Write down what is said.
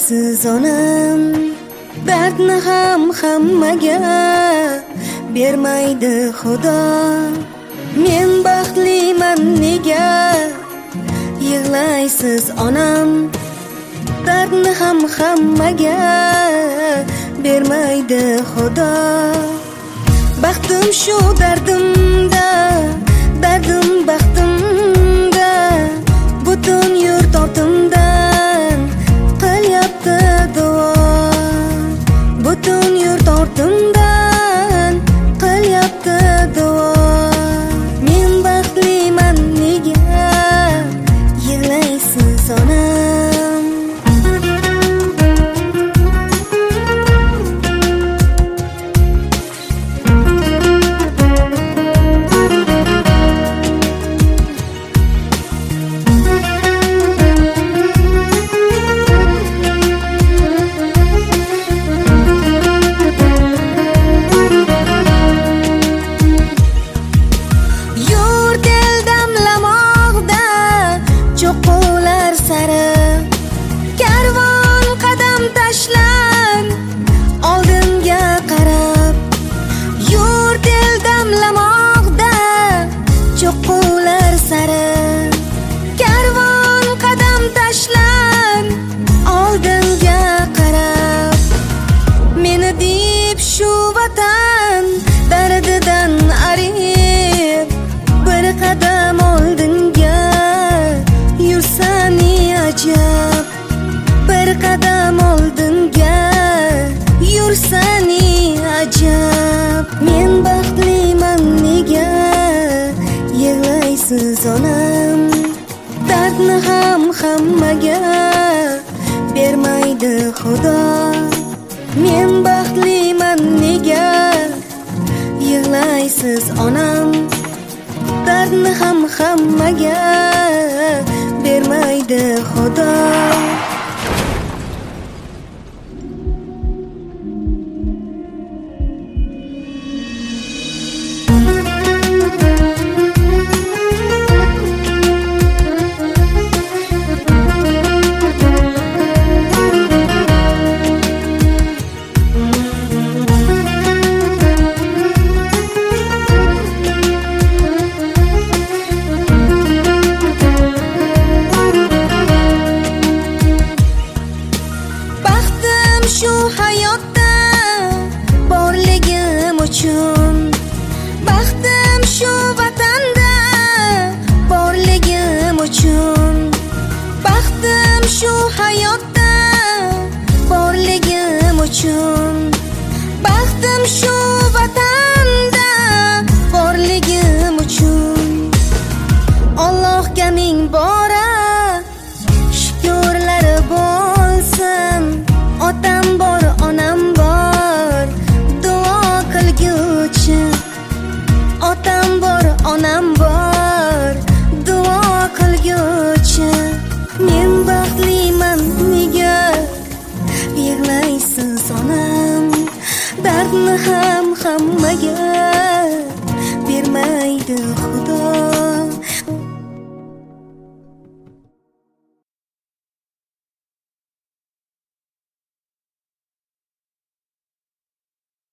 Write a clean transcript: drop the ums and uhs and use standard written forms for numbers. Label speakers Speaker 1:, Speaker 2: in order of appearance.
Speaker 1: yig'laysiz onam, dardni ham hammaga bermaydi Xudo. Men baxtliman nega yig'laysiz onam, dardni ham hammaga bermaydi Xudo. Baxtim shu dardimda, dardim baxtimda, butun yurt ortimdan qilyapti duo. Butun yurt ortimdan qilyapti duo. Men baxtliman nega yig'laysiz onam. Karvon qadam tashlar oldinga qarab, yurt el damlamoqda cho'qqilar sari. Karvon qadam tashlar oldinga qarab, meni deb shu vatan dardidan arib, bir qadam oldinga yursani ajab. Bir qadam oldinga yursani ajab. Men baxtliman nega yig'laysiz onam, dardni ham hammaga bermaydi Xudo. Men baxtliman nega yig'laysiz onam, dardni ham hammaga bermaydi Xudo. Shu hayotda borligim uchun, baxtim shu vatanda borligim uchun, baxtim shu hayotda borligim uchun, baxtim shu vatanda borligim uchun. Allohga ming bora shukrlari bo'lsin. Otam bor, onam bor, duo qilguvchi. Otam bor, onam bor, duo qilguvchi. Men baxtliman nega yig'laysiz onam, dardni ham hammaga bermaydi Xudo.